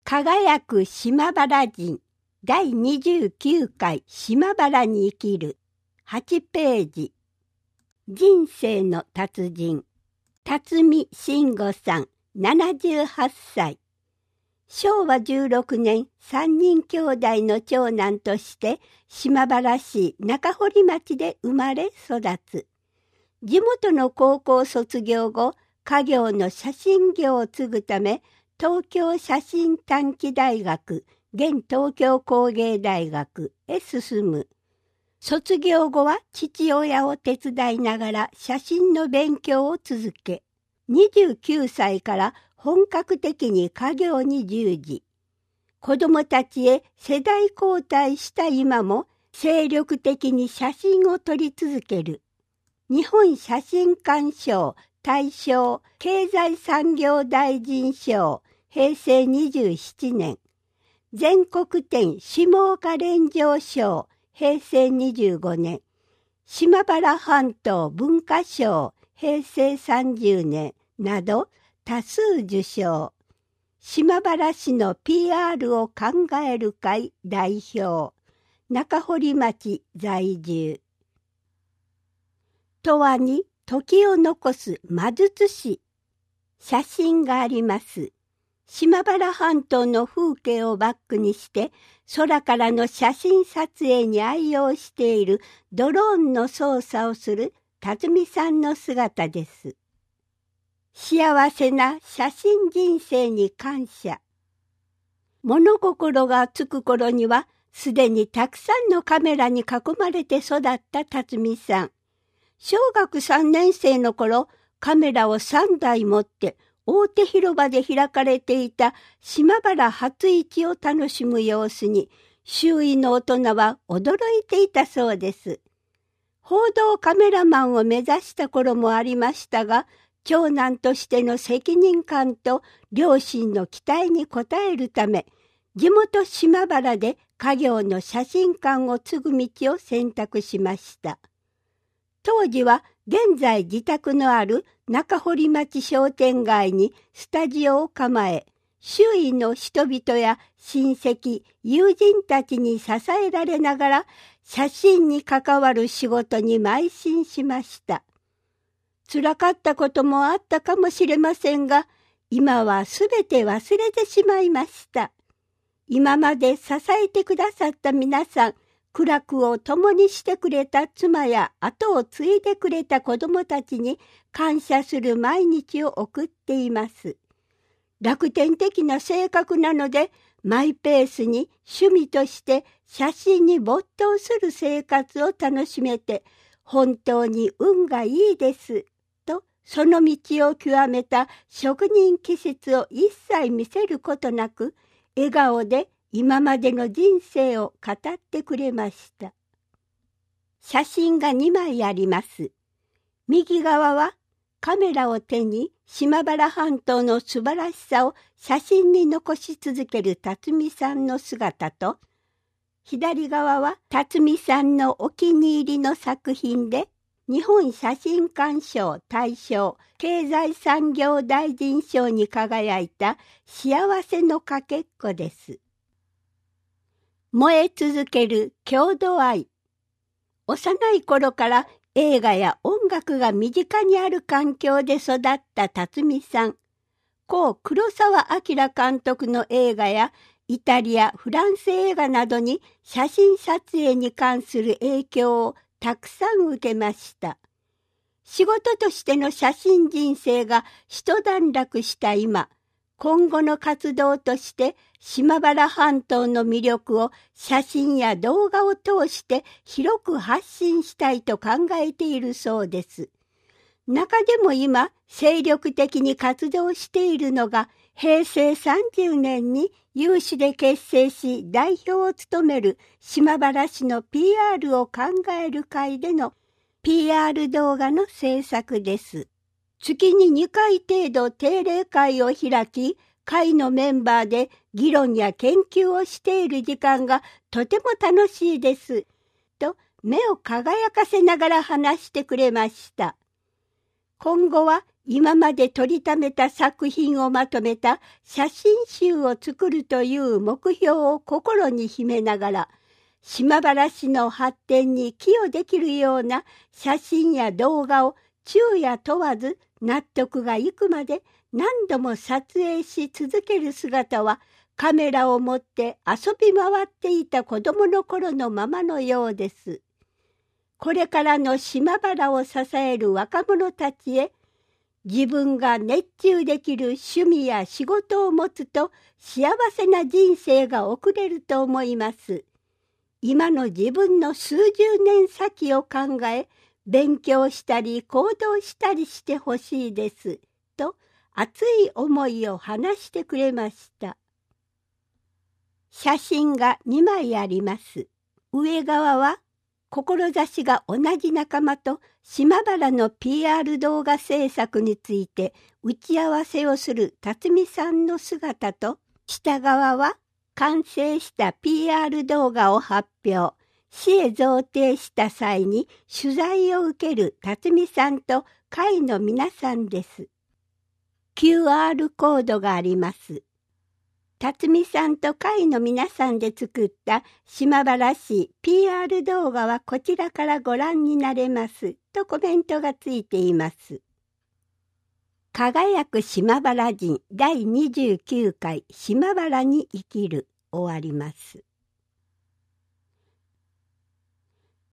輝く島原人第29回島原に生きる8ページ。人生の達人辰巳信吾さん78歳。昭和16年3人兄弟の長男として島原市中堀町で生まれ育つ。地元の高校卒業後、家業の写真業を継ぐため東京写真短期大学現東京工芸大学へ進む。卒業後は父親を手伝いながら写真の勉強を続け、29歳から本格的に家業に従事。子どもたちへ世代交代した今も精力的に写真を撮り続ける。日本写真館賞、大賞、経済産業大臣賞、平成27年。全国展下岡連城賞、平成25年。島原半島文化賞、平成30年など多数受賞。島原市の PR を考える会代表。中堀町在住。永遠に時を残す魔術師。写真があります。島原半島の風景をバックにして空からの写真撮影に愛用しているドローンの操作をする辰巳さんの姿です。幸せな写真人生に感謝。物心がつく頃にはすでにたくさんのカメラに囲まれて育った辰巳さん。小学3年生の頃、カメラを3台持って大手広場で開かれていた島原初市を楽しむ様子に周囲の大人は驚いていたそうです。報道カメラマンを目指した頃もありましたが、長男としての責任感と両親の期待に応えるため、地元島原で家業の写真館を継ぐ道を選択しました。当時は現在自宅のある中堀町商店街にスタジオを構え、周囲の人々や親戚、友人たちに支えられながら写真に関わる仕事に邁進しました。辛かったこともあったかもしれませんが、今はすべて忘れてしまいました。今まで支えてくださった皆さん、苦楽を共にしてくれた妻や後を継いでくれた子供たちに感謝する毎日を送っています。楽天的な性格なので、マイペースに趣味として写真に没頭する生活を楽しめて、本当に運がいいです。と、その道を極めた職人気質を一切見せることなく、笑顔で今までの人生を語ってくれました。写真が2枚あります。右側はカメラを手に島原半島の素晴らしさを写真に残し続ける辰巳さんの姿と、左側は辰巳さんのお気に入りの作品で、日本写真館賞大賞経済産業大臣賞に輝いた幸せのかけっこです。燃え続ける郷土愛。幼い頃から映画や音楽が身近にある環境で育った辰巳さん。故黒澤明監督の映画やイタリア、フランス映画などに写真撮影に関する影響をたくさん受けました。仕事としての写真人生が一段落した今、今後の活動として島原半島の魅力を写真や動画を通して広く発信したいと考えているそうです。中でも今精力的に活動しているのが平成30年に有志で結成し代表を務める島原市の PR を考える会での PR 動画の制作です。月に2回程度定例会を開き、会のメンバーで議論や研究をしている時間がとても楽しいです。と目を輝かせながら話してくれました。今後は今まで撮りためた作品をまとめた写真集を作るという目標を心に秘めながら、島原市の発展に寄与できるような写真や動画を昼夜問わず納得がいくまで何度も撮影し続ける姿は、カメラを持って遊び回っていた子供の頃のままのようです。これからの島原を支える若者たちへ、自分が熱中できる趣味や仕事を持つと幸せな人生が送れると思います。今の自分の数十年先を考え、勉強したり行動したりしてほしいです。と熱い思いを話してくれました。写真が2枚あります。上側は、志が同じ仲間と島原の PR 動画制作について打ち合わせをする辰巳さんの姿と、下側は完成した PR 動画を発表、市へ贈呈した際に取材を受ける辰巳さんと会の皆さんです。QR コードがあります。辰巳さんと会の皆さんで作った島原市 PR 動画はこちらからご覧になれますとコメントがついています。輝く島原人第29回島原に生きる終わります。